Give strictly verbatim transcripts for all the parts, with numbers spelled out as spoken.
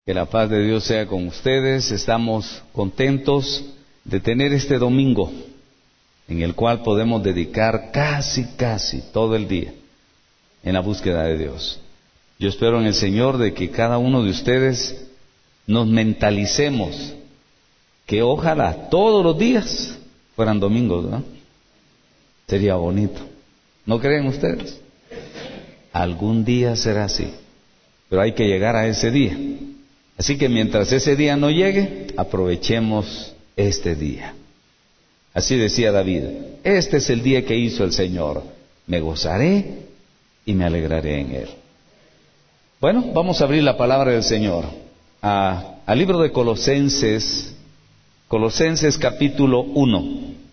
Que la paz de Dios sea con ustedes. Estamos contentos de tener este domingo en el cual podemos dedicar casi, casi todo el día en la búsqueda de Dios. Yo espero en el Señor de que cada uno de ustedes nos mentalicemos que ojalá todos los días fueran domingos, ¿no? Sería bonito. ¿No creen ustedes? Algún día será así, pero hay que llegar a ese día. Así que mientras ese día no llegue, aprovechemos este día. Así decía David: este es el día que hizo el Señor, me gozaré y me alegraré en él. Bueno, vamos a abrir la palabra del Señor a, al libro de Colosenses, Colosenses capítulo uno.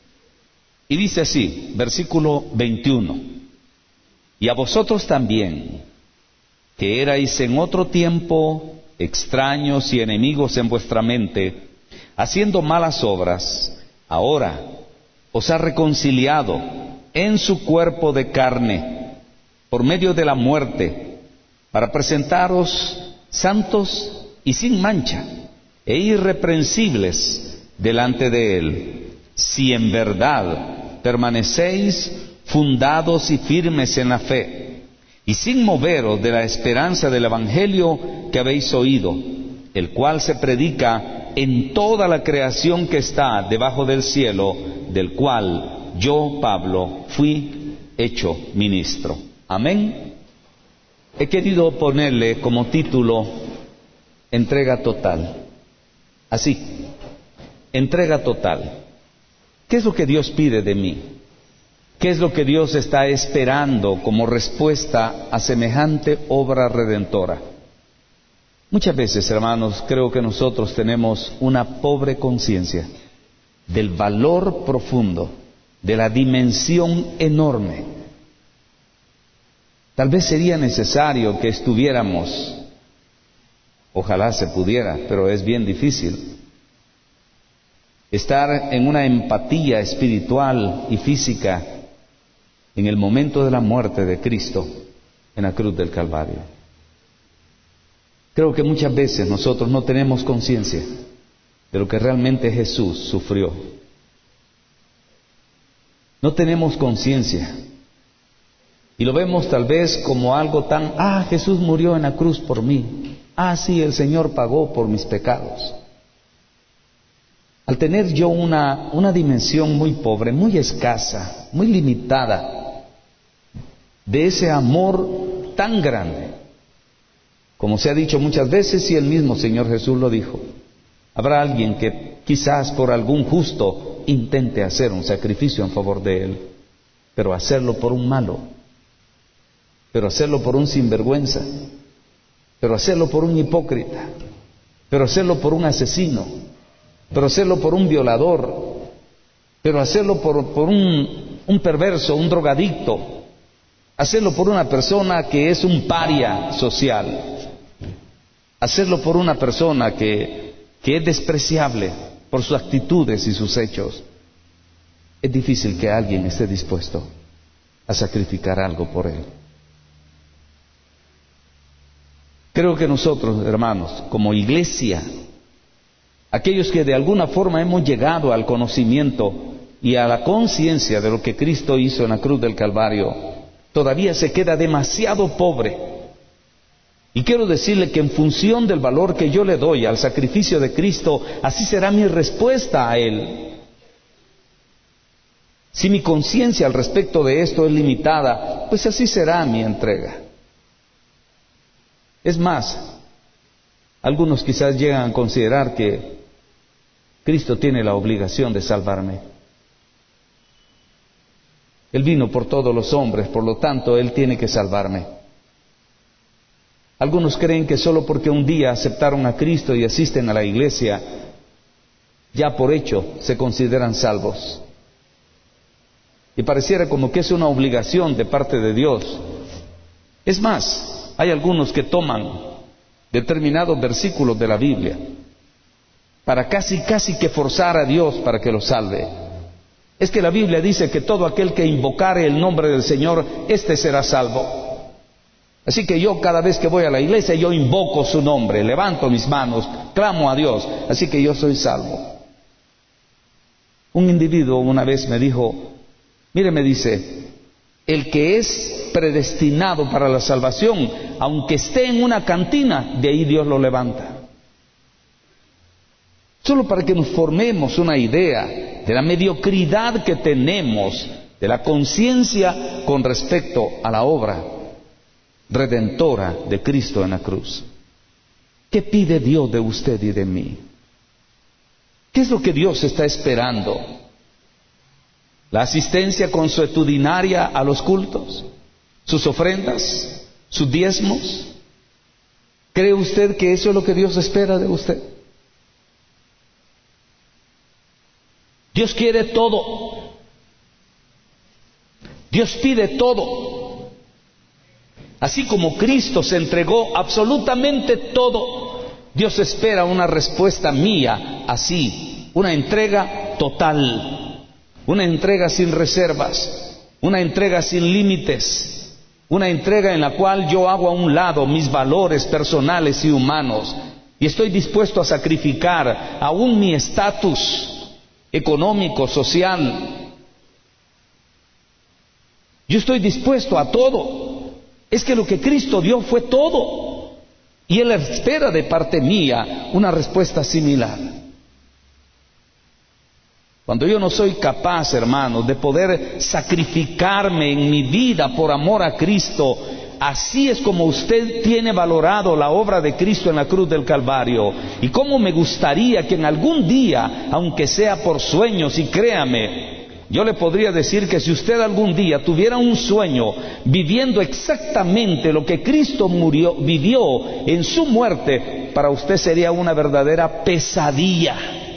Y dice así, versículo veintiuno: y a vosotros también, que erais en otro tiempo extraños y enemigos en vuestra mente, haciendo malas obras, ahora os ha reconciliado en su cuerpo de carne, por medio de la muerte, para presentaros santos y sin mancha, e irreprensibles delante de él, si en verdad permanecéis fundados y firmes en la fe, y sin moveros de la esperanza del Evangelio que habéis oído, el cual se predica en toda la creación que está debajo del cielo, del cual yo, Pablo, fui hecho ministro. Amén. He querido ponerle como título entrega total. Así, entrega total. ¿Qué es lo que Dios pide de mí? ¿Qué es lo que Dios está esperando como respuesta a semejante obra redentora? Muchas veces, hermanos, creo que nosotros tenemos una pobre conciencia del valor profundo, de la dimensión enorme. Tal vez sería necesario que estuviéramos, ojalá se pudiera, pero es bien difícil, estar en una empatía espiritual y física en el momento de la muerte de Cristo en la cruz del Calvario. Creo que muchas veces nosotros no tenemos conciencia de lo que realmente Jesús sufrió. No tenemos conciencia. Y lo vemos tal vez como algo tan, ah, Jesús murió en la cruz por mí. Ah, sí, el Señor pagó por mis pecados. Al tener yo una, una dimensión muy pobre, muy escasa, muy limitada, de ese amor tan grande, como se ha dicho muchas veces y el mismo Señor Jesús lo dijo, habrá alguien que quizás por algún justo intente hacer un sacrificio en favor de él, pero hacerlo por un malo, pero hacerlo por un sinvergüenza, pero hacerlo por un hipócrita, pero hacerlo por un asesino, pero hacerlo por un violador, pero hacerlo por, por un, un perverso, un drogadicto, hacerlo por una persona que es un paria social, hacerlo por una persona que, que es despreciable por sus actitudes y sus hechos. Es difícil que alguien esté dispuesto a sacrificar algo por él. Creo que nosotros, hermanos, como iglesia, aquellos que de alguna forma hemos llegado al conocimiento y a la conciencia de lo que Cristo hizo en la cruz del Calvario, todavía se queda demasiado pobre. Y quiero decirle que en función del valor que yo le doy al sacrificio de Cristo, así será mi respuesta a Él. Si mi conciencia al respecto de esto es limitada, pues así será mi entrega. Es más, algunos quizás llegan a considerar que Cristo tiene la obligación de salvarme. Él vino por todos los hombres, por lo tanto, Él tiene que salvarme. Algunos creen que solo porque un día aceptaron a Cristo y asisten a la iglesia, ya por hecho se consideran salvos. Y pareciera como que es una obligación de parte de Dios. Es más, hay algunos que toman determinados versículos de la Biblia para casi, casi que forzar a Dios para que los salve. Es que la Biblia dice que todo aquel que invocare el nombre del Señor, éste será salvo. Así que yo cada vez que voy a la iglesia, yo invoco su nombre, levanto mis manos, clamo a Dios, así que yo soy salvo. Un individuo una vez me dijo, mire, me dice, el que es predestinado para la salvación, aunque esté en una cantina, de ahí Dios lo levanta. Solo para que nos formemos una idea de la mediocridad que tenemos, de la conciencia con respecto a la obra redentora de Cristo en la cruz. ¿Qué pide Dios de usted y de mí? ¿Qué es lo que Dios está esperando? ¿La asistencia consuetudinaria a los cultos? ¿Sus ofrendas? ¿Sus diezmos? ¿Cree usted que eso es lo que Dios espera de usted? Dios quiere todo. Dios pide todo. Así como Cristo se entregó absolutamente todo, Dios espera una respuesta mía así, una entrega total, una entrega sin reservas, una entrega sin límites, una entrega en la cual yo hago a un lado mis valores personales y humanos y estoy dispuesto a sacrificar aún mi estatus económico, social. Yo estoy dispuesto a todo. Es que lo que Cristo dio fue todo. Y Él espera de parte mía una respuesta similar. Cuando yo no soy capaz, hermanos, de poder sacrificarme en mi vida por amor a Cristo, así es como usted tiene valorado la obra de Cristo en la cruz del Calvario. Y cómo me gustaría que en algún día, aunque sea por sueños, y créame, yo le podría decir que si usted algún día tuviera un sueño viviendo exactamente lo que Cristo murió, vivió en su muerte, para usted sería una verdadera pesadilla.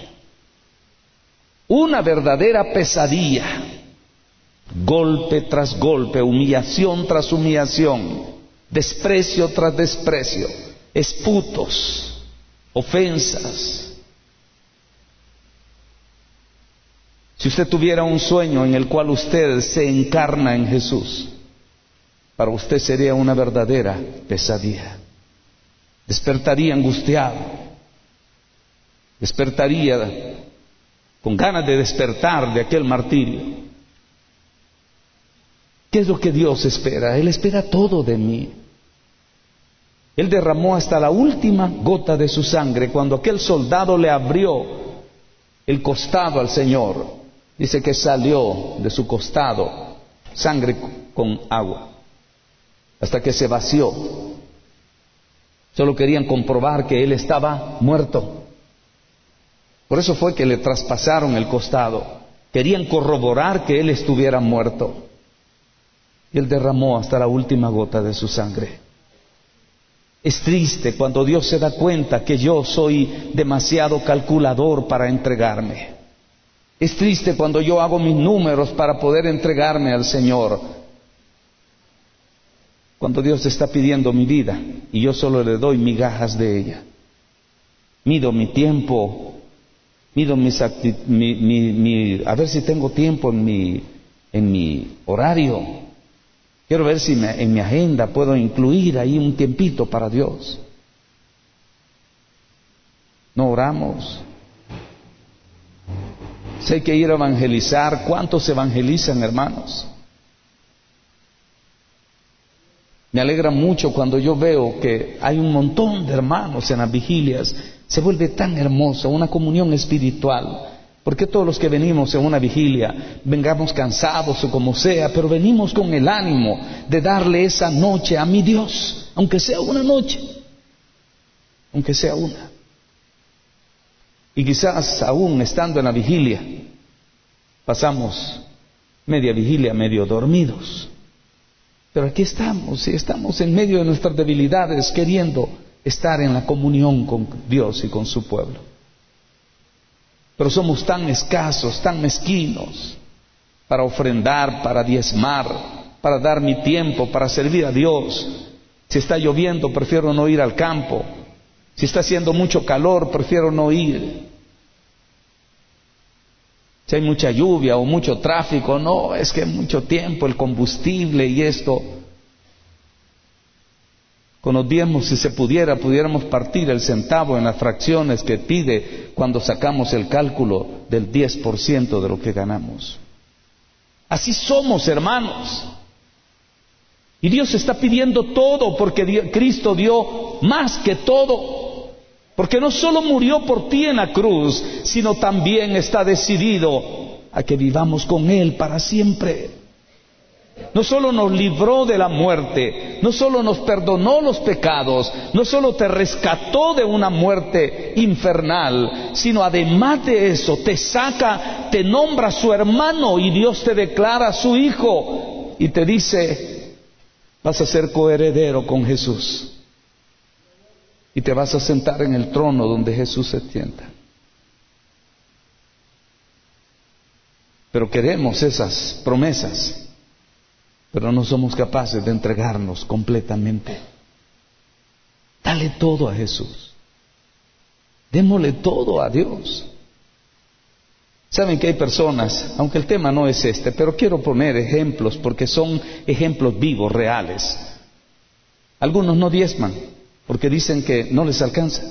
Una verdadera pesadilla. Golpe tras golpe, humillación tras humillación, desprecio tras desprecio, esputos, ofensas. Si usted tuviera un sueño en el cual usted se encarna en Jesús, para usted sería una verdadera pesadilla. Despertaría angustiado, despertaría con ganas de despertar de aquel martirio. ¿Qué es lo que Dios espera? Él espera todo de mí. Él derramó hasta la última gota de su sangre cuando aquel soldado le abrió el costado al Señor. Dice que salió de su costado sangre con agua, hasta que se vació. Solo querían comprobar que él estaba muerto. Por eso fue que le traspasaron el costado. Querían corroborar que él estuviera muerto. Y él derramó hasta la última gota de su sangre. Es triste cuando Dios se da cuenta que yo soy demasiado calculador para entregarme. Es triste cuando yo hago mis números para poder entregarme al Señor. Cuando Dios está pidiendo mi vida y yo solo le doy migajas de ella. Mido mi tiempo, mido mis acti- mi, mi, mi, a ver si tengo tiempo en mi, en mi horario. Quiero ver si me, en mi agenda puedo incluir ahí un tiempito para Dios. No oramos. Si hay que ir a evangelizar, ¿cuántos evangelizan, hermanos? Me alegra mucho cuando yo veo que hay un montón de hermanos en las vigilias. Se vuelve tan hermoso, una comunión espiritual. ¿Por qué todos los que venimos en una vigilia, vengamos cansados o como sea, pero venimos con el ánimo de darle esa noche a mi Dios, aunque sea una noche, aunque sea una? Y quizás aún estando en la vigilia, pasamos media vigilia medio dormidos. Pero aquí estamos, y estamos en medio de nuestras debilidades, queriendo estar en la comunión con Dios y con su pueblo. Pero somos tan escasos, tan mezquinos, para ofrendar, para diezmar, para dar mi tiempo, para servir a Dios. Si está lloviendo, prefiero no ir al campo. Si está haciendo mucho calor, prefiero no ir. Si hay mucha lluvia o mucho tráfico, no, es que mucho tiempo, el combustible y esto. Con los diezmos, si se pudiera, pudiéramos partir el centavo en las fracciones que pide cuando sacamos el cálculo del diez por ciento de lo que ganamos. Así somos, hermanos. Y Dios está pidiendo todo porque Dios, Cristo dio más que todo. Porque no solo murió por ti en la cruz, sino también está decidido a que vivamos con Él para siempre. No solo nos libró de la muerte, no solo nos perdonó los pecados, no solo te rescató de una muerte infernal, sino además de eso te saca, te nombra su hermano y Dios te declara su hijo y te dice, vas a ser coheredero con Jesús y te vas a sentar en el trono donde Jesús se sienta. Pero queremos esas promesas, pero no somos capaces de entregarnos completamente. Dale todo a Jesús. Démosle todo a Dios. Saben que hay personas, aunque el tema no es este, pero quiero poner ejemplos porque son ejemplos vivos, reales. Algunos no diezman porque dicen que no les alcanza.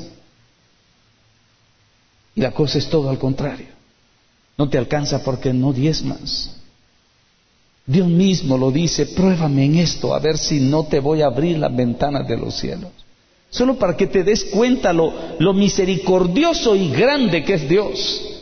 Y la cosa es todo al contrario. No te alcanza porque no diezmas. Dios mismo lo dice, pruébame en esto, a ver si no te voy a abrir las ventanas de los cielos. Solo para que te des cuenta lo, lo misericordioso y grande que es Dios.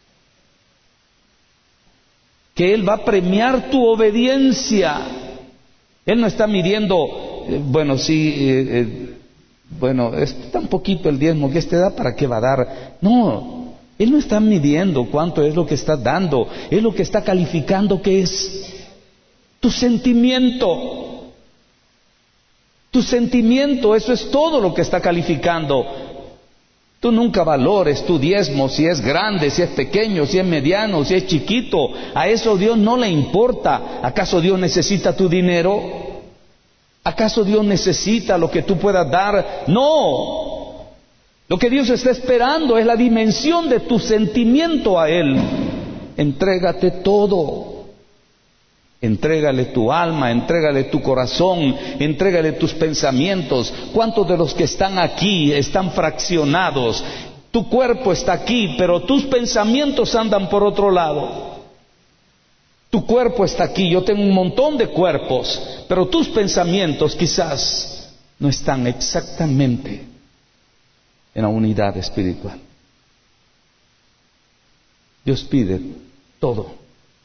Que Él va a premiar tu obediencia. Él no está midiendo, eh, bueno, sí, eh, eh, bueno, es tan poquito el diezmo que este da, ¿para qué va a dar? No, Él no está midiendo cuánto es lo que está dando, es lo que está calificando que es tu sentimiento. Tu sentimiento, eso es todo lo que está calificando. Tú nunca valores tu diezmo, si es grande, si es pequeño, si es mediano, si es chiquito. A eso Dios no le importa. ¿Acaso Dios necesita tu dinero? ¿Acaso Dios necesita lo que tú puedas dar? No. Lo que Dios está esperando es la dimensión de tu sentimiento a Él. Entrégate todo. Entrégale tu alma, entrégale tu corazón, entrégale tus pensamientos. ¿Cuántos de los que están aquí están fraccionados? Tu cuerpo está aquí, pero tus pensamientos andan por otro lado. Tu cuerpo está aquí, yo tengo un montón de cuerpos, pero tus pensamientos quizás no están exactamente en la unidad espiritual. Dios pide todo.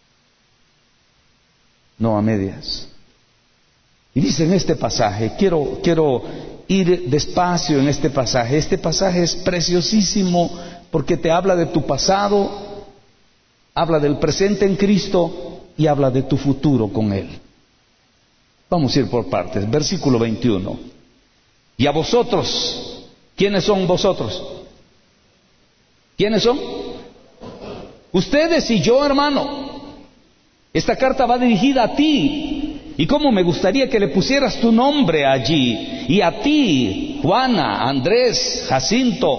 No a medias. Y dice en este pasaje, quiero, quiero ir despacio en este pasaje. Este pasaje es preciosísimo porque te habla de tu pasado, habla del presente en Cristo y habla de tu futuro con Él. Vamos a ir por partes. Versículo veintiuno. Y a vosotros, ¿quiénes son vosotros? ¿Quiénes son? Ustedes y yo, hermano. Esta carta va dirigida a ti. Y cómo me gustaría que le pusieras tu nombre allí. Y a ti, Juana, Andrés, Jacinto.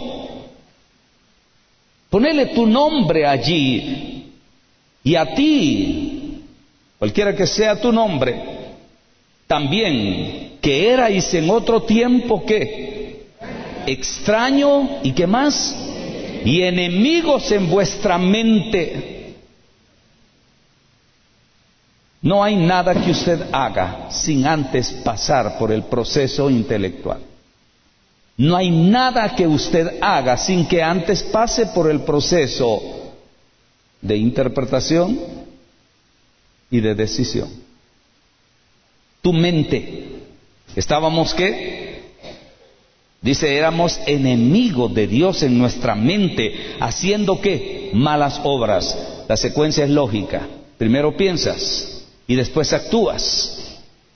Ponele tu nombre allí. Y a ti, cualquiera que sea tu nombre, también, que erais en otro tiempo, ¿qué? Extraño, ¿y qué más? Y enemigos en vuestra mente. No hay nada que usted haga sin antes pasar por el proceso intelectual. No hay nada que usted haga sin que antes pase por el proceso de interpretación y de decisión. Tu mente. ¿Estábamos qué? Dice, éramos enemigos de Dios en nuestra mente, haciendo ¿qué? Malas obras. La secuencia es lógica. Primero piensas y después actúas.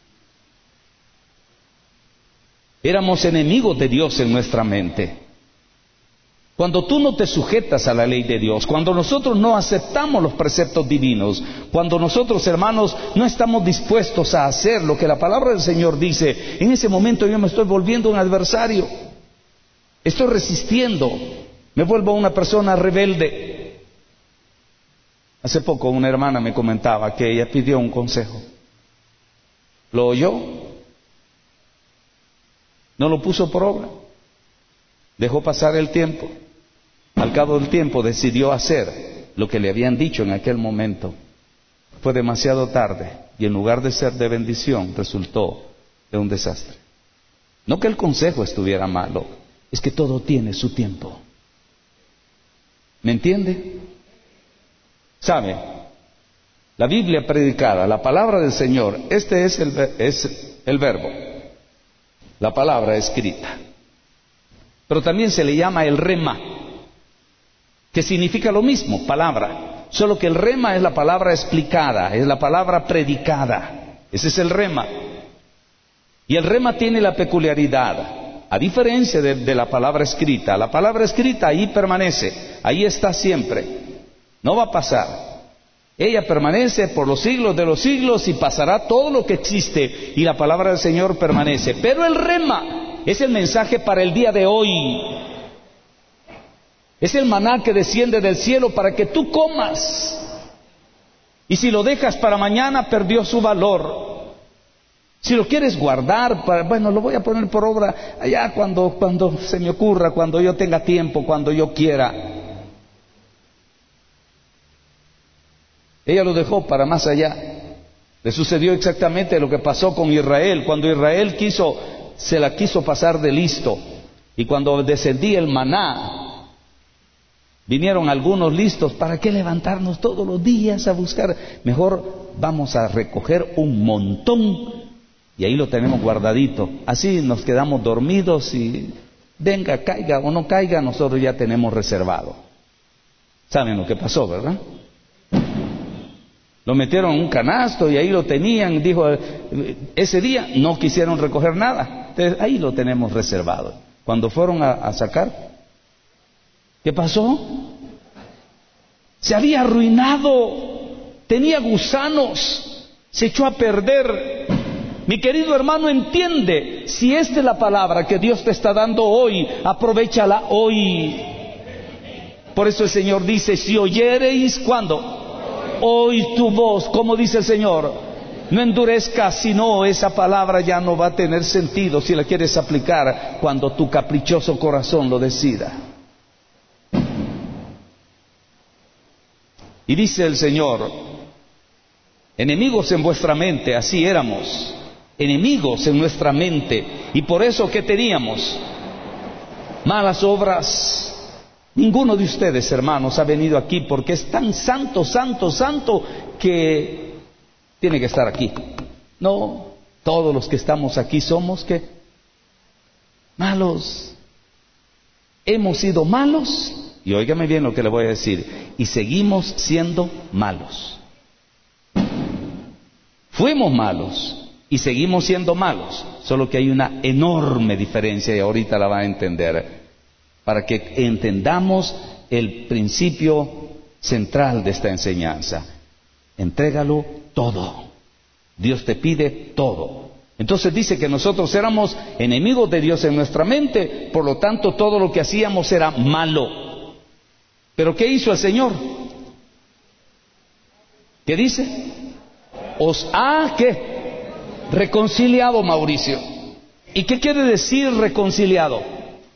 Éramos enemigos de Dios en nuestra mente. Cuando tú no te sujetas a la ley de Dios, cuando nosotros no aceptamos los preceptos divinos, cuando nosotros, hermanos, no estamos dispuestos a hacer lo que la palabra del Señor dice, en ese momento yo me estoy volviendo un adversario. Estoy resistiendo, me vuelvo una persona rebelde. Hace poco una hermana me comentaba que ella pidió un consejo. ¿Lo oyó? No lo puso por obra. Dejó pasar el tiempo. Al cabo del tiempo decidió hacer lo que le habían dicho en aquel momento. Fue demasiado tarde y en lugar de ser de bendición resultó de un desastre. No que el consejo estuviera malo, es que todo tiene su tiempo. ¿Me entiende? ¿Sabe? La Biblia predicada, la palabra del Señor, este es el, es el verbo, la palabra escrita. Pero también se le llama el rema, que significa lo mismo, palabra. Solo que el rema es la palabra explicada, es la palabra predicada. Ese es el rema. Y el rema tiene la peculiaridad, a diferencia de, de la palabra escrita. La palabra escrita ahí permanece, ahí está siempre, no va a pasar. Ella permanece por los siglos de los siglos y pasará todo lo que existe y la palabra del Señor permanece. Pero el rema es el mensaje para el día de hoy. Es el maná que desciende del cielo para que tú comas. Y si lo dejas para mañana, perdió su valor. Si lo quieres guardar, para, bueno, lo voy a poner por obra allá cuando, cuando se me ocurra, cuando yo tenga tiempo, cuando yo quiera. Ella lo dejó para más allá. Le sucedió exactamente lo que pasó con Israel. Cuando Israel quiso, se la quiso pasar de listo. Y cuando descendía el maná, vinieron algunos listos. ¿Para qué levantarnos todos los días a buscar? Mejor vamos a recoger un montón y ahí lo tenemos guardadito. Así nos quedamos dormidos y venga, caiga o no caiga, nosotros ya tenemos reservado. ¿Saben lo que pasó, verdad? Lo metieron en un canasto y ahí lo tenían. Dijo, ese día no quisieron recoger nada. Entonces ahí lo tenemos reservado. Cuando fueron a, a sacar, ¿qué pasó? Se había arruinado, tenía gusanos, se echó a perder. Mi querido hermano, entiende, si esta es la palabra que Dios te está dando hoy, aprovéchala hoy. Por eso el Señor dice, si oyereis, ¿cuándo? Hoy tu voz, como dice el Señor, no endurezcas, sino esa palabra ya no va a tener sentido si la quieres aplicar cuando tu caprichoso corazón lo decida. Y dice el Señor, enemigos en vuestra mente, así éramos, enemigos en nuestra mente, y por eso ¿qué teníamos? Malas obras. Ninguno de ustedes, hermanos, ha venido aquí porque es tan santo, santo, santo que tiene que estar aquí. No, todos los que estamos aquí somos ¿qué? Malos. Hemos sido malos, y óigame bien lo que le voy a decir, y seguimos siendo malos. Fuimos malos y seguimos siendo malos, solo que hay una enorme diferencia y ahorita la va a entender. Para que entendamos el principio central de esta enseñanza. Entrégalo todo. Dios te pide todo. Entonces dice que nosotros éramos enemigos de Dios en nuestra mente, por lo tanto todo lo que hacíamos era malo. ¿Pero qué hizo el Señor? ¿Qué dice? Os ha, ¿qué? Reconciliado, Mauricio. ¿Y qué quiere decir reconciliado?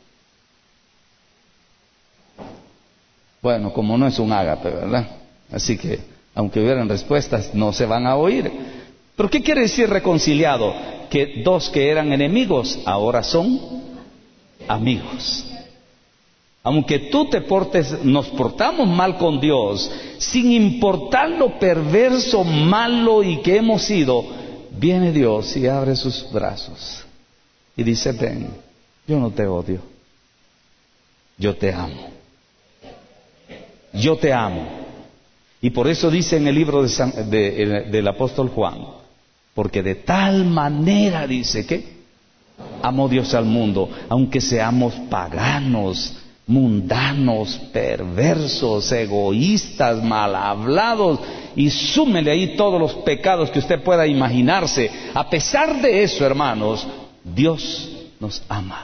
Bueno, como no es un ágape, ¿verdad? Así que, aunque hubieran respuestas, no se van a oír. ¿Pero qué quiere decir reconciliado? Que dos que eran enemigos, ahora son amigos. Aunque tú te portes, nos portamos mal con Dios, sin importar lo perverso, malo y que hemos sido, viene Dios y abre sus brazos y dice, ven, yo no te odio, yo te amo. Yo te amo. Y por eso dice en el libro de San, de, del apóstol Juan, porque de tal manera dice que amó Dios al mundo, aunque seamos paganos, mundanos, perversos, egoístas, mal hablados, y súmele ahí todos los pecados que usted pueda imaginarse. A pesar de eso, hermanos, Dios nos ama.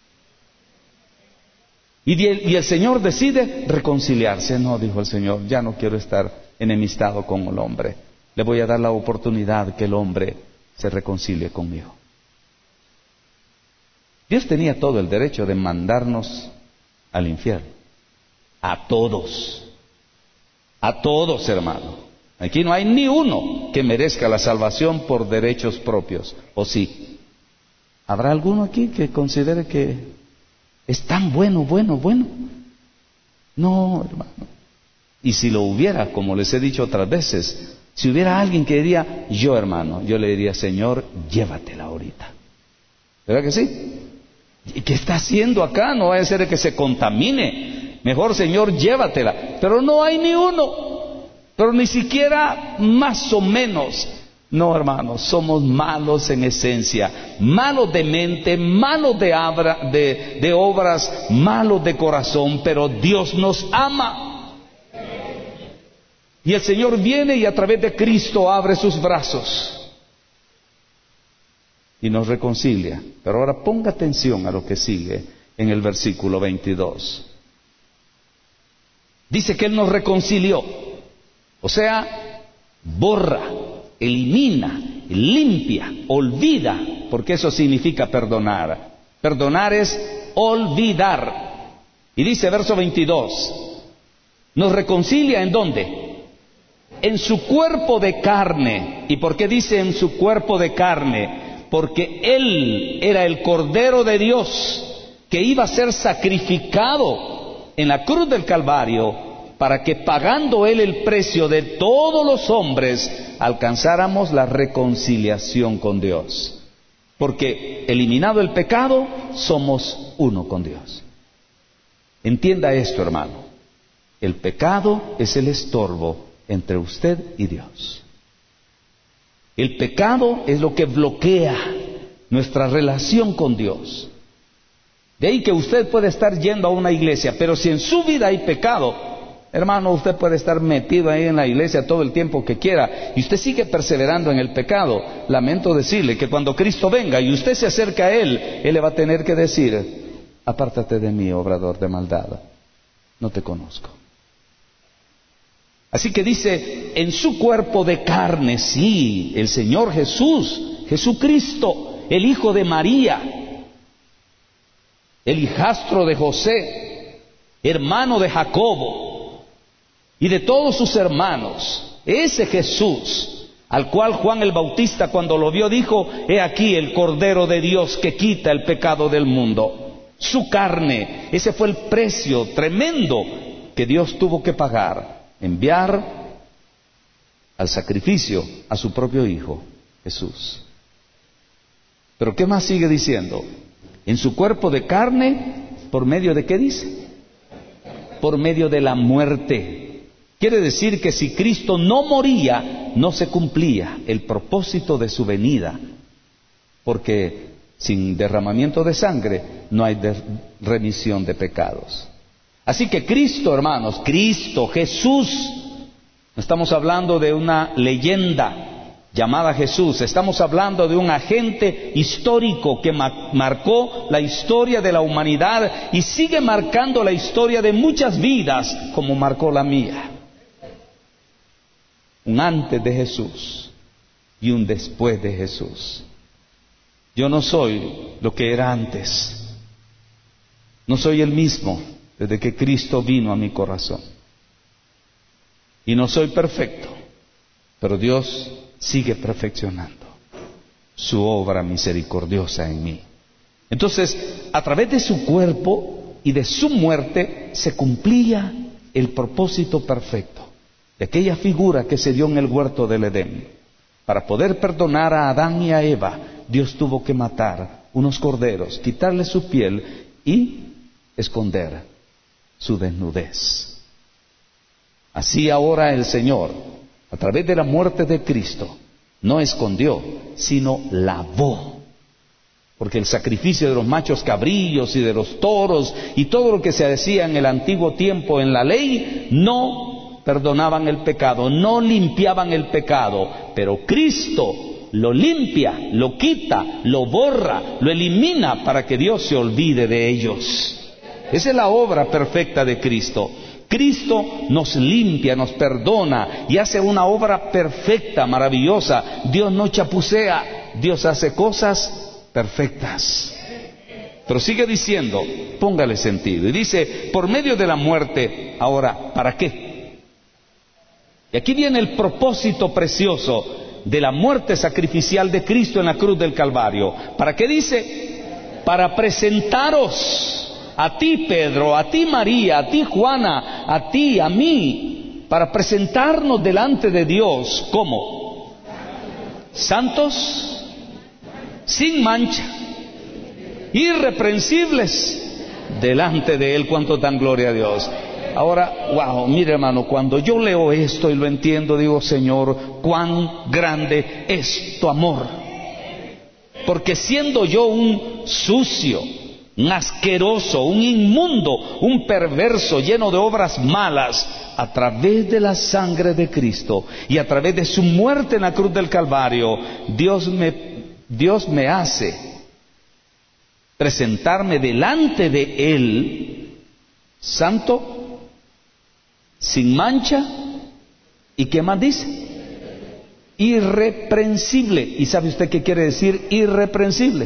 Y el Señor decide reconciliarse. No, dijo el Señor, ya no quiero estar enemistado con el hombre. Le voy a dar la oportunidad que el hombre se reconcilie conmigo. Dios tenía todo el derecho de mandarnos al infierno. A todos. A todos, hermano. Aquí no hay ni uno que merezca la salvación por derechos propios. ¿O sí? ¿Habrá alguno aquí que considere que es tan bueno, bueno, bueno? No, hermano. Y si lo hubiera, como les he dicho otras veces, si hubiera alguien que diría, yo hermano, yo le diría, Señor, llévatela ahorita. ¿Verdad que sí? ¿Y qué está haciendo acá? No vaya a ser que se contamine. Mejor, Señor, llévatela. Pero no hay ni uno. Pero ni siquiera más o menos. No, hermanos, somos malos en esencia. Malos de mente, malos de, abra, de, de obras, malos de corazón. Pero Dios nos ama. Y el Señor viene y a través de Cristo abre sus brazos y nos reconcilia. Pero ahora ponga atención a lo que sigue en el versículo veintidós. Dice que Él nos reconcilió. O sea, borra, elimina, limpia, olvida, porque eso significa perdonar. Perdonar es olvidar. Y dice verso veintidós, nos reconcilia ¿en dónde? En su cuerpo de carne. ¿Y por qué dice en su cuerpo de carne? Porque Él era el Cordero de Dios que iba a ser sacrificado en la cruz del Calvario para que pagando Él el precio de todos los hombres alcanzáramos la reconciliación con Dios. Porque eliminado el pecado somos uno con Dios. Entienda esto, hermano. El pecado es el estorbo entre usted y Dios. El pecado es lo que bloquea nuestra relación con Dios. De ahí que usted puede estar yendo a una iglesia, pero si en su vida hay pecado, hermano, usted puede estar metido ahí en la iglesia todo el tiempo que quiera y usted sigue perseverando en el pecado. Lamento decirle que cuando Cristo venga y usted se acerca a Él, Él le va a tener que decir, apártate de mí, obrador de maldad, no te conozco. Así que dice, en su cuerpo de carne, sí, el Señor Jesús, Jesucristo, el Hijo de María, el hijastro de José, hermano de Jacobo y de todos sus hermanos, ese Jesús, al cual Juan el Bautista cuando lo vio dijo, he aquí el Cordero de Dios que quita el pecado del mundo. Su carne, ese fue el precio tremendo que Dios tuvo que pagar. Enviar al sacrificio a su propio Hijo, Jesús. Pero ¿qué más sigue diciendo? En su cuerpo de carne, ¿por medio de qué dice? Por medio de la muerte. Quiere decir que si Cristo no moría, no se cumplía el propósito de su venida. Porque sin derramamiento de sangre no hay de remisión de pecados. Así que Cristo, hermanos, Cristo, Jesús, no estamos hablando de una leyenda llamada Jesús, estamos hablando de un agente histórico que ma- marcó la historia de la humanidad y sigue marcando la historia de muchas vidas como marcó la mía. Un antes de Jesús y un después de Jesús. Yo no soy lo que era antes, no soy el mismo desde que Cristo vino a mi corazón. Y no soy perfecto, pero Dios sigue perfeccionando su obra misericordiosa en mí. Entonces, a través de su cuerpo y de su muerte se cumplía el propósito perfecto de aquella figura que se dio en el huerto del Edén. Para poder perdonar a Adán y a Eva, Dios tuvo que matar unos corderos, quitarle su piel y esconder su desnudez. Así ahora el Señor, a través de la muerte de Cristo, no escondió, sino lavó. Porque el sacrificio de los machos cabrillos y de los toros y todo lo que se hacía en el antiguo tiempo en la ley, no perdonaban el pecado, no limpiaban el pecado. Pero Cristo lo limpia, lo quita, lo borra, lo elimina para que Dios se olvide de ellos. Esa es la obra perfecta de Cristo. Cristo nos limpia, nos perdona y hace una obra perfecta, maravillosa. Dios no chapucea, Dios hace cosas perfectas. Pero sigue diciendo, póngale sentido, y dice, por medio de la muerte, ahora, ¿para qué? Y aquí viene el propósito precioso de la muerte sacrificial de Cristo en la cruz del Calvario. ¿Para qué dice? Para presentaros a ti, Pedro, a ti, María, a ti, Juana, a ti, a mí, para presentarnos delante de Dios, ¿cómo? Santos, sin mancha, irreprensibles delante de Él. ¿Cuántos dan gloria a Dios? Ahora, wow, mire hermano, cuando yo leo esto y lo entiendo, digo, Señor, cuán grande es tu amor. Porque siendo yo un sucio, un asqueroso, un inmundo, un perverso, lleno de obras malas, a través de la sangre de Cristo y a través de su muerte en la cruz del Calvario, Dios me, Dios me hace presentarme delante de Él, santo, sin mancha, ¿y qué más dice? Irreprensible. ¿Y sabe usted qué quiere decir irreprensible?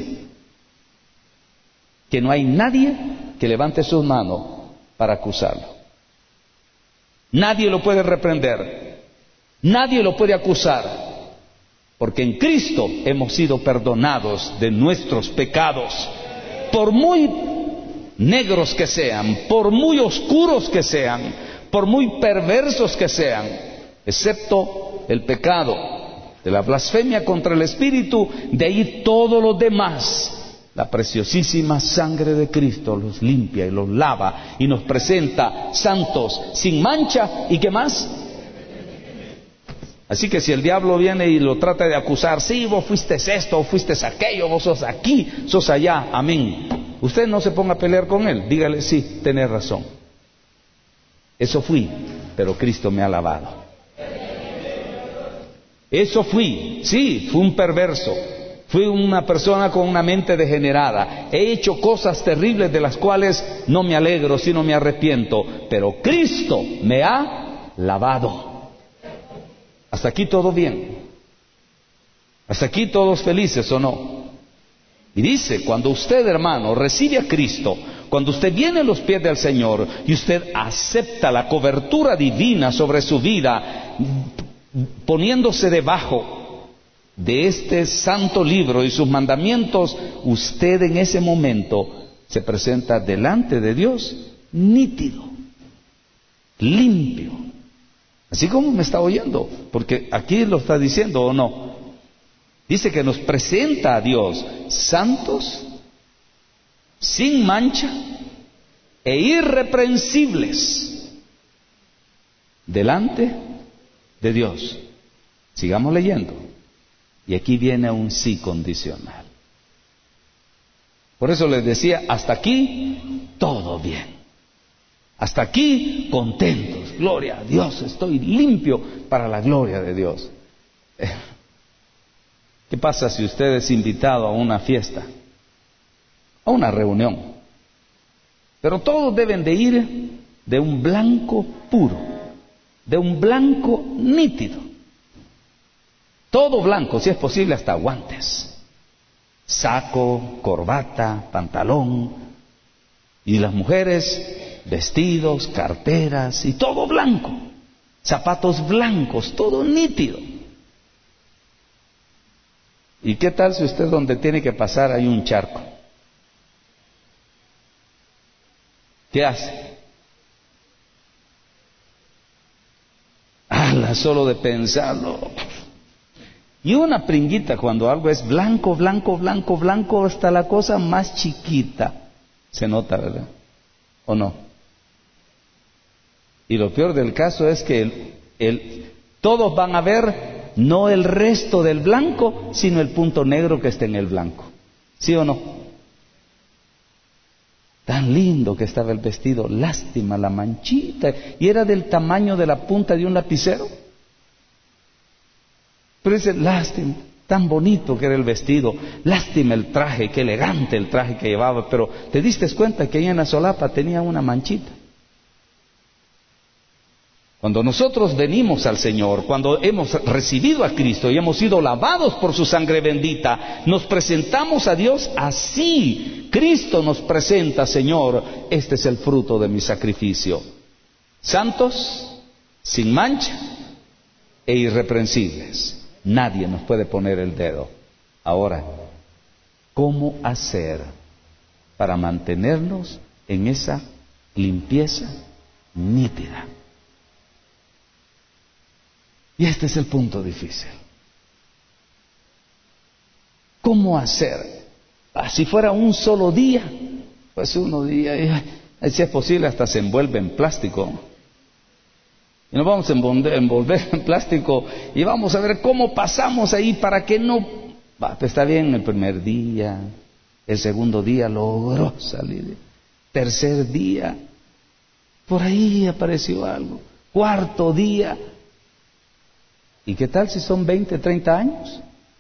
Que no hay nadie que levante sus manos para acusarlo. Nadie lo puede reprender, nadie lo puede acusar, porque en Cristo hemos sido perdonados de nuestros pecados, por muy negros que sean, por muy oscuros que sean, por muy perversos que sean, excepto el pecado de la blasfemia contra el Espíritu. De ahí todo lo demás, la preciosísima sangre de Cristo los limpia y los lava y nos presenta santos, sin mancha. ¿Y qué más? Así que si el diablo viene y lo trata de acusar, sí, vos fuiste esto, vos fuiste aquello, vos sos aquí, sos allá, amén, usted no se ponga a pelear con él, dígale, sí, tenés razón, eso fui, pero Cristo me ha lavado. Eso fui, sí, fui un perverso, fui una persona con una mente degenerada, he hecho cosas terribles de las cuales no me alegro, sino me arrepiento, pero Cristo me ha lavado. Hasta aquí todo bien, hasta aquí todos felices, ¿o no? Y dice, cuando usted, hermano, recibe a Cristo, cuando usted viene a los pies del Señor y usted acepta la cobertura divina sobre su vida, poniéndose debajo de este santo libro y sus mandamientos, usted en ese momento se presenta delante de Dios nítido, limpio, así como me está oyendo, porque aquí lo está diciendo, ¿o no? Dice que nos presenta a Dios santos, sin mancha e irreprensibles delante de Dios. Sigamos leyendo. Y aquí viene un sí condicional. Por eso les decía, hasta aquí todo bien. Hasta aquí contentos, gloria a Dios, estoy limpio para la gloria de Dios. ¿Qué pasa si usted es invitado a una fiesta, a una reunión? Pero todos deben de ir de un blanco puro, de un blanco nítido. Todo blanco, si es posible hasta guantes, saco, corbata, pantalón, y las mujeres vestidos, carteras y todo blanco, zapatos blancos, todo nítido. ¿Y qué tal si usted donde tiene que pasar hay un charco? ¿Qué hace? ¡Hala! Solo de pensarlo. Y una pringuita cuando algo es blanco, blanco, blanco, blanco, hasta la cosa más chiquita se nota, ¿verdad? ¿O no? Y lo peor del caso es que el, el, todos van a ver no el resto del blanco, sino el punto negro que está en el blanco. ¿Sí o no? Tan lindo que estaba el vestido, lástima la manchita, y era del tamaño de la punta de un lapicero. Pero dice, lástima, tan bonito que era el vestido, lástima el traje, qué elegante el traje que llevaba, pero te diste cuenta que ahí en la solapa tenía una manchita. Cuando nosotros venimos al Señor, cuando hemos recibido a Cristo y hemos sido lavados por su sangre bendita, nos presentamos a Dios así. Cristo nos presenta, Señor, este es el fruto de mi sacrificio. Santos, sin mancha e irreprensibles. Nadie nos puede poner el dedo. Ahora, ¿cómo hacer para mantenernos en esa limpieza nítida? Y este es el punto difícil. ¿Cómo hacer? Ah, si fuera un solo día, pues uno diría, si es posible, hasta se envuelve en plástico. Y nos vamos a envolver en plástico y vamos a ver cómo pasamos ahí para que no... Va, está bien el primer día, el segundo día logró salir, tercer día, por ahí apareció algo, cuarto día... ¿Y qué tal si son veinte, treinta años?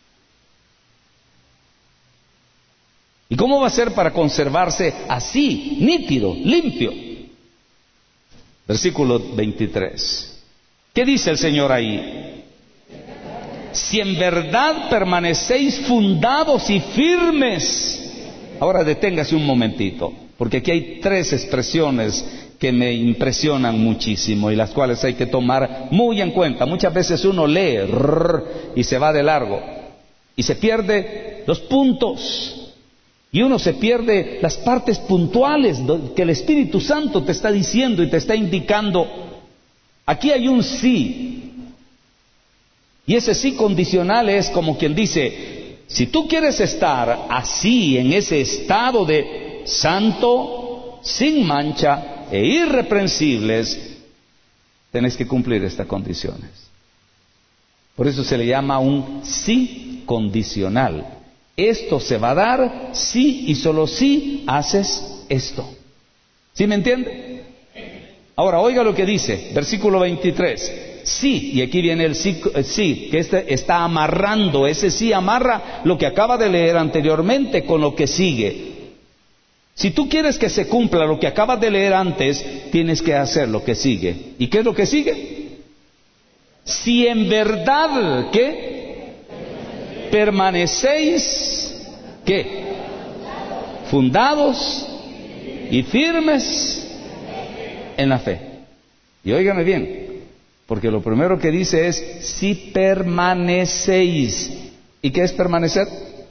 ¿Y cómo va a ser para conservarse así, nítido, limpio? Versículo veintitrés. ¿Qué dice el Señor ahí? Si en verdad permanecéis fundados y firmes. Ahora deténgase un momentito, porque aquí hay tres expresiones que me impresionan muchísimo y las cuales hay que tomar muy en cuenta. Muchas veces uno lee rrr, y se va de largo y se pierde los puntos y uno se pierde las partes puntuales que el Espíritu Santo te está diciendo y te está indicando. Aquí hay un sí, y ese sí condicional es como quien dice: si tú quieres estar así, en ese estado de santo, sin mancha e irreprensibles, tenés que cumplir estas condiciones. Por eso se le llama un sí condicional. Esto se va a dar si y solo si haces esto. ¿Sí me entiende? Ahora oiga lo que dice, versículo veintitrés. Sí, y aquí viene el sí, el sí, que este está amarrando, ese sí amarra lo que acaba de leer anteriormente con lo que sigue. Si tú quieres que se cumpla lo que acabas de leer antes, tienes que hacer lo que sigue. ¿Y qué es lo que sigue? Si en verdad, ¿qué? Permanecéis, ¿qué? Fundados y firmes en la fe. Y óigame bien, porque lo primero que dice es, si permanecéis. ¿Y qué es permanecer?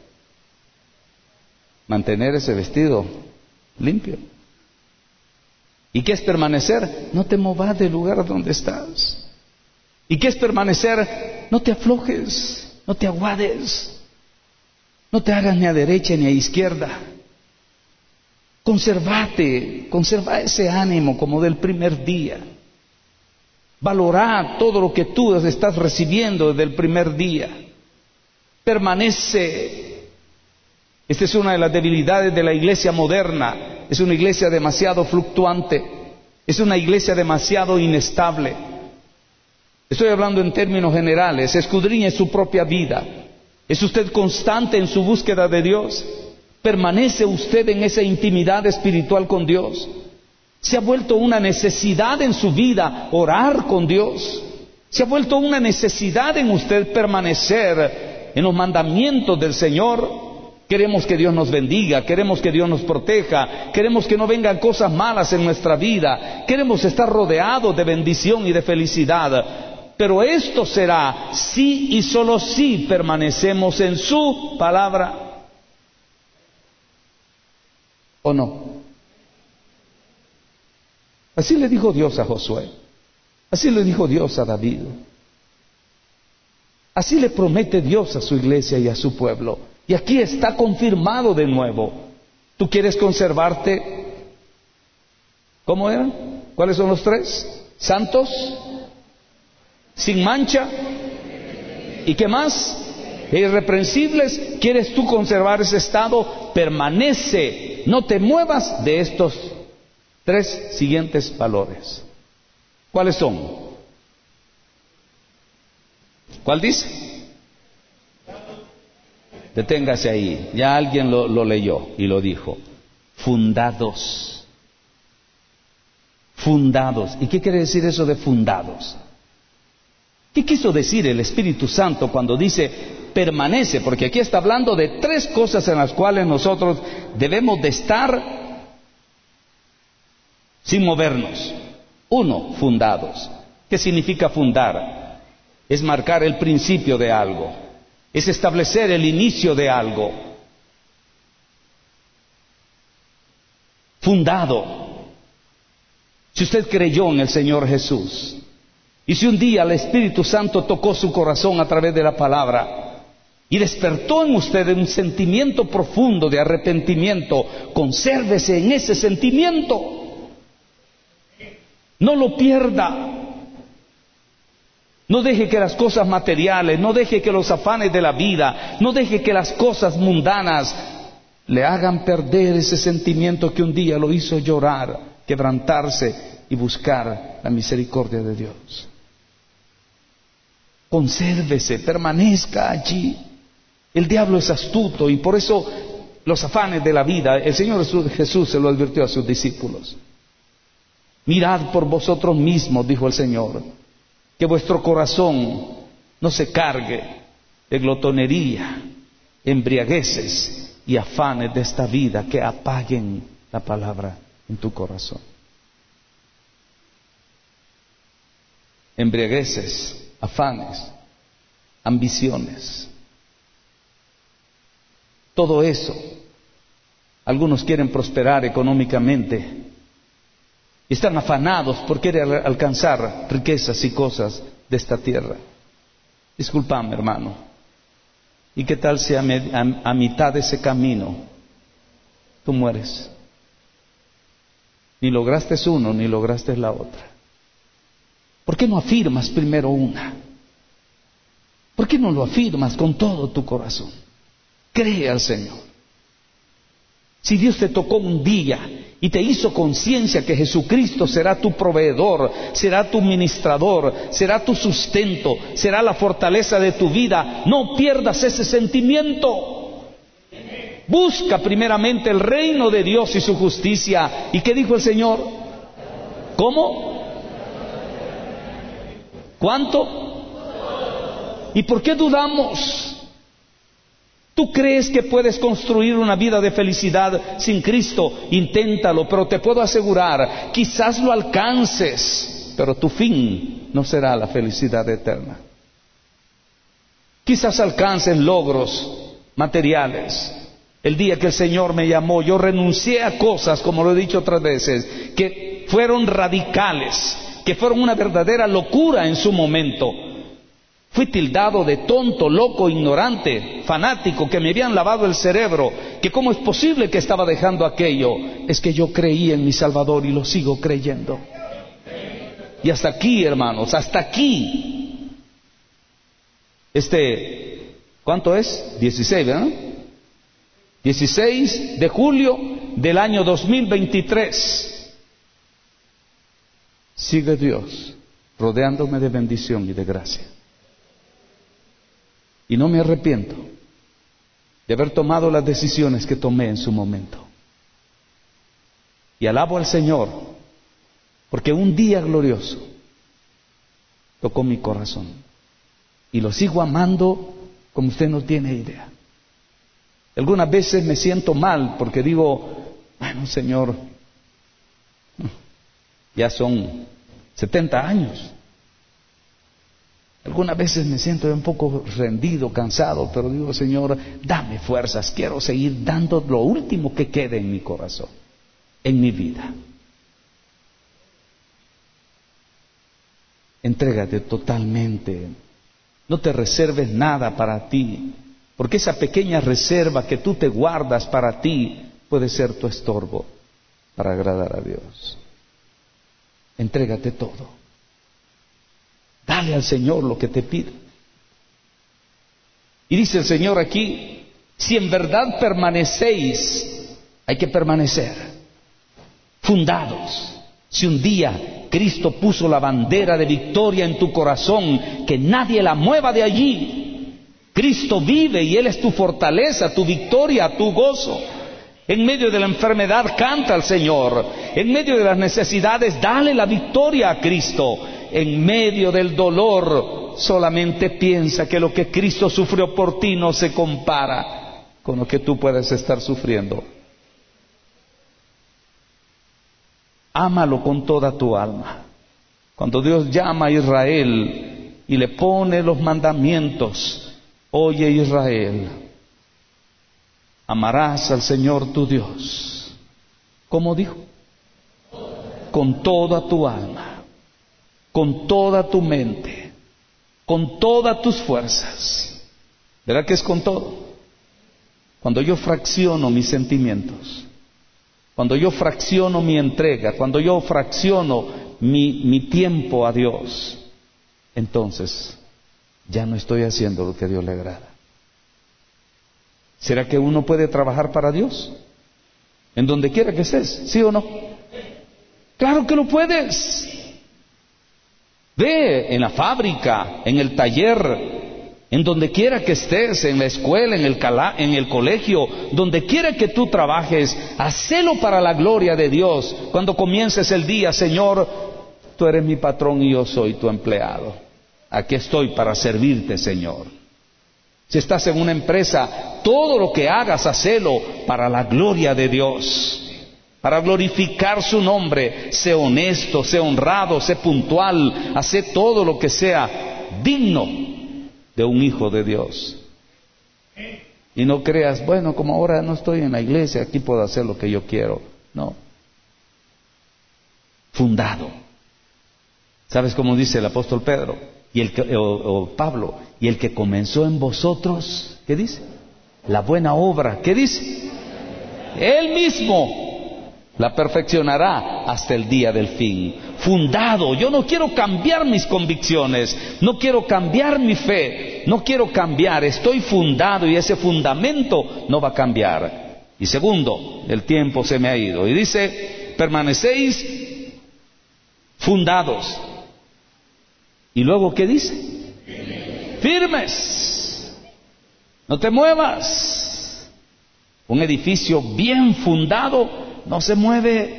Mantener ese vestido limpio. ¿Y qué es permanecer? No te movas del lugar donde estás. ¿Y qué es permanecer? No te aflojes, no te aguades, no te hagas ni a derecha ni a izquierda. Conservate, conserva ese ánimo como del primer día. Valora todo lo que tú estás recibiendo desde el primer día. Permanece. Esta es una de las debilidades de la iglesia moderna. Es una iglesia demasiado fluctuante. Es una iglesia demasiado inestable. Estoy hablando en términos generales. Escudriñe su propia vida. ¿Es usted constante en su búsqueda de Dios? ¿Permanece usted en esa intimidad espiritual con Dios? ¿Se ha vuelto una necesidad en su vida orar con Dios? ¿Se ha vuelto una necesidad en usted permanecer en los mandamientos del Señor? Queremos que Dios nos bendiga, queremos que Dios nos proteja, queremos que no vengan cosas malas en nuestra vida, queremos estar rodeados de bendición y de felicidad. Pero esto será si y solo si permanecemos en su palabra. ¿O no? Así le dijo Dios a Josué, así le dijo Dios a David, así le promete Dios a su iglesia y a su pueblo. Y aquí está confirmado de nuevo. ¿Tú quieres conservarte? ¿Cómo eran? ¿Cuáles son los tres? Santos, sin mancha, ¿y qué más? E irreprensibles. ¿Quieres tú conservar ese estado? Permanece, no te muevas de estos tres siguientes valores. ¿Cuáles son? ¿Cuál dice? Deténgase ahí, ya alguien lo, lo leyó y lo dijo. Fundados. fundados. ¿Y qué quiere decir eso de fundados? ¿Qué quiso decir el Espíritu Santo cuando dice permanece? Porque aquí está hablando de tres cosas en las cuales nosotros debemos de estar sin movernos. Uno, fundados. ¿Qué significa fundar? Es marcar el principio de algo, es establecer el inicio de algo. Fundado. Si usted creyó en el Señor Jesús, y si un día el Espíritu Santo tocó su corazón a través de la palabra y despertó en usted un sentimiento profundo de arrepentimiento, consérvese en ese sentimiento. No lo pierda. No deje que las cosas materiales, no deje que los afanes de la vida, no deje que las cosas mundanas le hagan perder ese sentimiento que un día lo hizo llorar, quebrantarse y buscar la misericordia de Dios. Consérvese, permanezca allí. El diablo es astuto y por eso los afanes de la vida, el Señor Jesús se lo advirtió a sus discípulos. Mirad por vosotros mismos, dijo el Señor, que vuestro corazón no se cargue de glotonería, embriagueces y afanes de esta vida que apaguen la palabra en tu corazón. Embriagueces, afanes, ambiciones. Todo eso. Algunos quieren prosperar económicamente y están afanados por querer alcanzar riquezas y cosas de esta tierra. Disculpame, hermano. ¿Y qué tal si a, a, a mitad de ese camino tú mueres? Ni lograste uno, ni lograste la otra. ¿Por qué no afirmas primero una? ¿Por qué no lo afirmas con todo tu corazón? Cree al Señor. Si Dios te tocó un día y te hizo conciencia que Jesucristo será tu proveedor, será tu ministrador, será tu sustento, será la fortaleza de tu vida, no pierdas ese sentimiento. Busca primeramente el reino de Dios y su justicia. ¿Y qué dijo el Señor? ¿Cómo? ¿Cuánto? ¿Y por qué dudamos? ¿Tú crees que puedes construir una vida de felicidad sin Cristo? Inténtalo, pero te puedo asegurar, quizás lo alcances, pero tu fin no será la felicidad eterna. Quizás alcances logros materiales. El día que el Señor me llamó, yo renuncié a cosas, como lo he dicho otras veces, que fueron radicales, que fueron una verdadera locura en su momento. Fui tildado de tonto, loco, ignorante, fanático, que me habían lavado el cerebro, que cómo es posible que estaba dejando aquello. Es que yo creí en mi Salvador y lo sigo creyendo. Y hasta aquí, hermanos, hasta aquí. Este, ¿cuánto es? dieciséis, ¿verdad? dieciséis de julio del año dos mil veintitrés. Sigue Dios rodeándome de bendición y de gracia. Y no me arrepiento de haber tomado las decisiones que tomé en su momento. Y alabo al Señor, porque un día glorioso tocó mi corazón. Y lo sigo amando como usted no tiene idea. Algunas veces me siento mal porque digo, bueno, Señor, ya son setenta años. Algunas veces me siento un poco rendido, cansado, pero digo, Señor, dame fuerzas, quiero seguir dando lo último que quede en mi corazón, en mi vida. Entrégate totalmente, no te reserves nada para ti, porque esa pequeña reserva que tú te guardas para ti puede ser tu estorbo para agradar a Dios. Entrégate todo. Dale al Señor lo que te pide. Y dice el Señor aquí, si en verdad permanecéis, hay que permanecer, fundados. Si un día Cristo puso la bandera de victoria en tu corazón, que nadie la mueva de allí. Cristo vive y Él es tu fortaleza, tu victoria, tu gozo. En medio de la enfermedad, canta al Señor. En medio de las necesidades, dale la victoria a Cristo. En medio del dolor, solamente piensa que lo que Cristo sufrió por ti no se compara con lo que tú puedes estar sufriendo. Ámalo con toda tu alma. Cuando Dios llama a Israel y le pone los mandamientos, oye Israel, amarás al Señor tu Dios. ¿Cómo dijo? Con toda tu alma, con toda tu mente, con todas tus fuerzas. ¿Verdad que es con todo? Cuando yo fracciono mis sentimientos, cuando yo fracciono mi entrega, cuando yo fracciono mi, mi tiempo a Dios, entonces ya no estoy haciendo lo que a Dios le agrada. ¿Será que uno puede trabajar para Dios? En donde quiera que estés, ¿sí o no? Claro que lo puedes. Ve en la fábrica, en el taller, en donde quiera que estés, en la escuela, en el, cala, en el colegio, donde quiera que tú trabajes, hacelo para la gloria de Dios. Cuando comiences el día, Señor, tú eres mi patrón y yo soy tu empleado. Aquí estoy para servirte, Señor. Si estás en una empresa, todo lo que hagas, hacelo para la gloria de Dios, para glorificar su nombre. Sé honesto, sé honrado, sé puntual, hace todo lo que sea digno de un hijo de Dios. Y no creas, bueno, como ahora no estoy en la iglesia, aquí puedo hacer lo que yo quiero. No. Fundado. ¿Sabes cómo dice el apóstol Pedro? Y el que, o, o Pablo, y el que comenzó en vosotros, ¿qué dice? La buena obra, ¿qué dice? Él mismo la perfeccionará hasta el día del fin. Fundado. Yo no quiero cambiar mis convicciones, no quiero cambiar mi fe, no quiero cambiar, estoy fundado y ese fundamento no va a cambiar. Y segundo, el tiempo se me ha ido. Y dice, permanecéis fundados. Y luego, ¿qué dice? Firmes. No te muevas. Un edificio bien fundado no se mueve.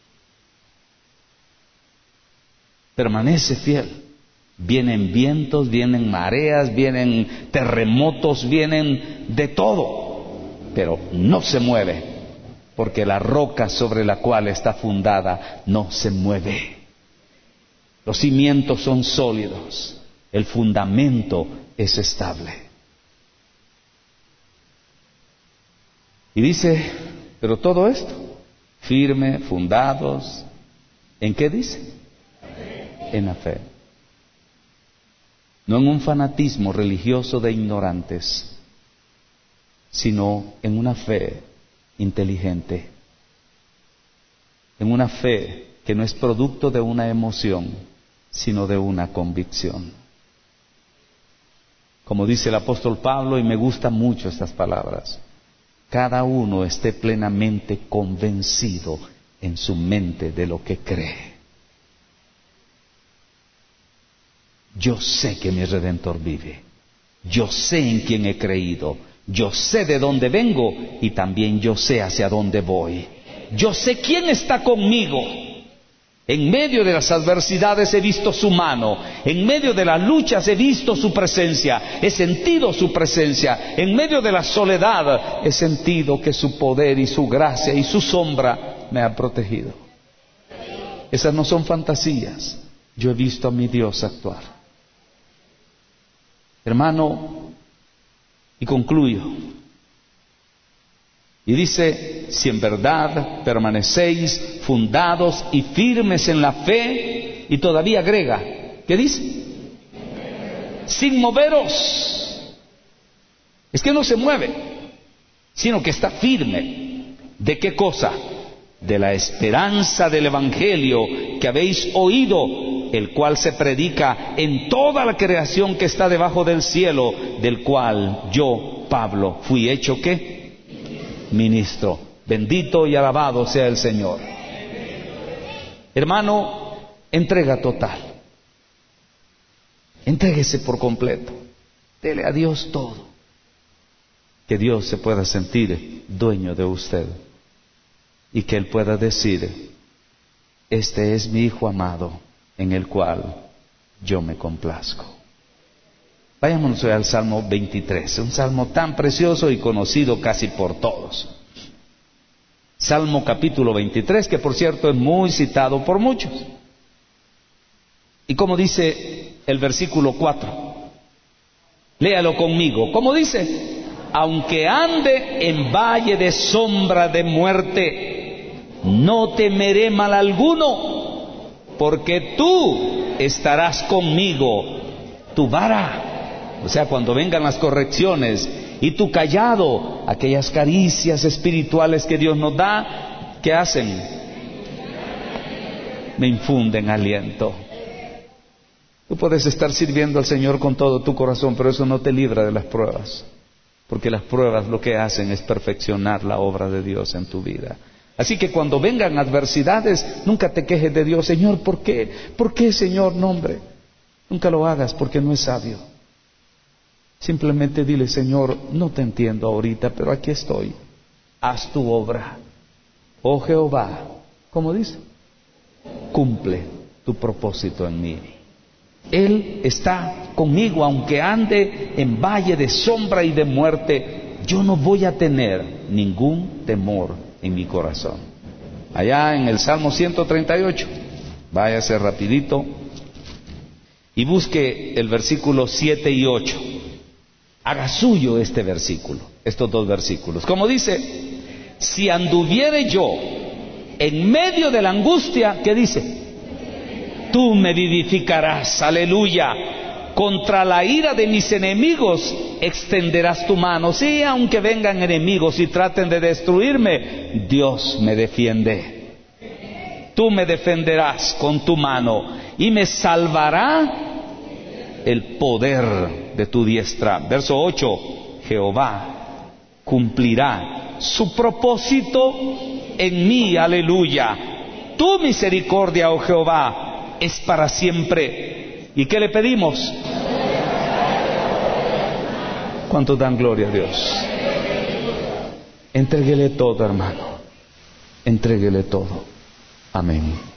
Permanece fiel. Vienen vientos, vienen mareas, vienen terremotos, vienen de todo, pero no se mueve, porque la roca sobre la cual está fundada no se mueve. Los cimientos son sólidos, el fundamento es estable. Y dice, pero todo esto, firme, fundados, ¿en qué dice? En la fe. No en un fanatismo religioso de ignorantes, sino en una fe inteligente, en una fe que no es producto de una emoción, sino de una convicción. Como dice el apóstol Pablo, y me gustan mucho estas palabras, cada uno esté plenamente convencido en su mente de lo que cree. Yo sé que mi Redentor vive, yo sé en quién he creído, yo sé de dónde vengo y también yo sé hacia dónde voy. Yo sé quién está conmigo. En medio de las adversidades he visto su mano, en medio de las luchas he visto su presencia, he sentido su presencia, en medio de la soledad he sentido que su poder y su gracia y su sombra me ha protegido. Esas no son fantasías, yo he visto a mi Dios actuar. Hermano, y concluyo, y dice, si en verdad permanecéis fundados y firmes en la fe, y todavía agrega, ¿qué dice? Sin moveros. Es que no se mueve, sino que está firme. ¿De qué cosa? De la esperanza del Evangelio que habéis oído, el cual se predica en toda la creación que está debajo del cielo, del cual yo, Pablo, fui hecho ¿qué? Ministro. Bendito y alabado sea el Señor. Hermano, entrega total. Entréguese por completo. Dele a Dios todo. Que Dios se pueda sentir dueño de usted. y que Él pueda decir: este es mi Hijo amado, en el cual yo me complazco. Vayámonos al Salmo veintitrés, un salmo tan precioso y conocido casi por todos. Salmo capítulo veintitrés, que por cierto es muy citado por muchos. Y como dice el versículo cuatro, léalo conmigo. ¿Cómo dice? Aunque ande en valle de sombra de muerte, no temeré mal alguno, porque tú estarás conmigo, tu vara, o sea, cuando vengan las correcciones, y tu callado, aquellas caricias espirituales que Dios nos da, ¿qué hacen? Me infunden aliento. Tú puedes estar sirviendo al Señor con todo tu corazón, pero eso no te libra de las pruebas, porque las pruebas lo que hacen es perfeccionar la obra de Dios en tu vida. Así que cuando vengan adversidades, nunca te quejes de Dios: Señor, ¿por qué? ¿Por qué, Señor? No, hombre, nunca lo hagas, porque no es sabio. Simplemente dile: Señor, no te entiendo ahorita, pero aquí estoy. Haz tu obra. Oh Jehová, ¿cómo dice? Cumple tu propósito en mí. Él está conmigo, aunque ande en valle de sombra y de muerte, yo no voy a tener ningún temor en mi corazón. Allá en el Salmo ciento treinta y ocho, váyase rapidito y busque el versículo siete y ocho. Haga suyo este versículo, estos dos versículos. Como dice: si anduviere yo en medio de la angustia, ¿qué dice? Tú me vivificarás, aleluya. Contra la ira de mis enemigos extenderás tu mano. Sí, aunque vengan enemigos y traten de destruirme, Dios me defiende. Tú me defenderás con tu mano y me salvará el poder de tu diestra. Verso ocho: Jehová cumplirá su propósito en mí, aleluya. Tu misericordia, oh Jehová, es para siempre. ¿Y qué le pedimos? ¿Cuántos dan gloria a Dios? Entréguele todo, hermano. Entréguele todo. Amén.